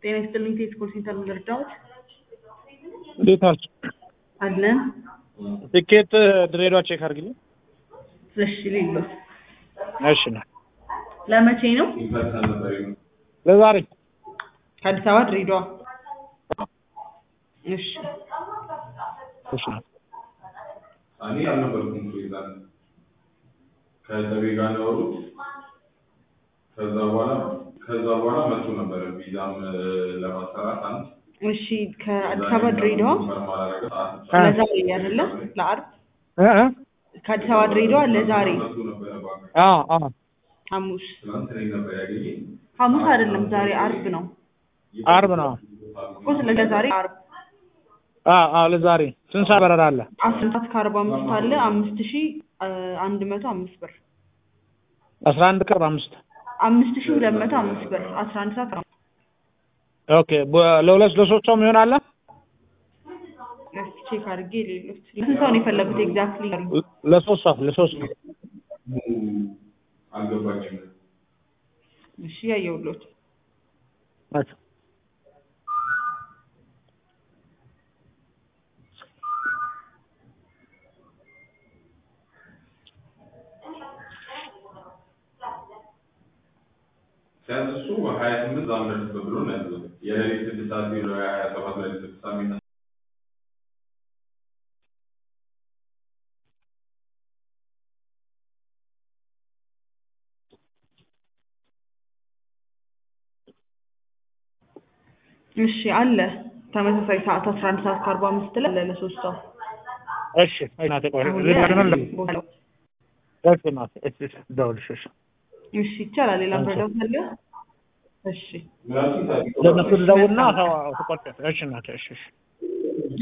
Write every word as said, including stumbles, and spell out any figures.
ጤና ይስጥልኝ ቴሌኮም ሴንተር ልርዳዎት? እንዴት ናችሁ? አለን። ትኬት ድሬዳዋ ቼክ አድርግልኝ። እሺ ሌሎት እሺ ነው። ለመቼ ነው? ለዛሬ ከአዲስ አበባ ድሬዳዋ። እሺ እሺ ነው። እኔ አልነበርኩም ይዛን ከዘቤ ጋር ነው ከዛ በኋላ ከዛ በኋላ መጥቶ ነበር ቪዛም ለማሰራት አንድ እሺ ከአዲስ አበባ ድሬዳዋ ለዛሬ አይደለ? ለአርብ እ እ ከአዲስ አበባ ድሬዳዋ ለዛሬ አ አ ሐሙስ ሐሙስ አይደለም ዛሬ አርብ ነው። አርብ ነው እኮ ስለዚህ ዛሬ አርብ አ አ ለዛሬ ስንት ሰዓት በረራ አለ? አስር ሰዓት ከአርባ አምስት አለ አምስት ሺህ አንድ መቶ አምስት ብር አስራ አንድ ከአርባ አምስት አምስት ሺህ ሁለት መቶ አምስት ብር አስራ አንድ ሰዓት። ኦኬ ለሁለት ለሶስት ሰው ይሆናል? እስኪ ቼክ አድርጌ ሌሎች ለስንት ሰው ነው የፈለጉት ኤግዛክትሊ? ለሶስት ሰው ለሶስት ሰው አልገባችም። እሺ ያየሁልዎት። አቻ ሲያንሱ ሀያ ስምንት ዛምረን ብሎ ነው ያለው የሌሊት ስድስት ሰዓት ቢሮ ሀያ ሰባት ላይ ስድስት ሳሚና እሺ አለ ተመሳሳይ ሰዓት አስራ አንድ ሰዓት ከአርባ አምስት ላይ አለ ለሶስት ሰው። እሺ አይናተ ቆይ ለምን እሺ ናት እሺ ደውልሽ እሺ እሺ ይቻላል። ሌላ ብረዳው አለ? እሺ ለነሱ ደውልና ተቆጣ እሺ ናት እሺ እሺ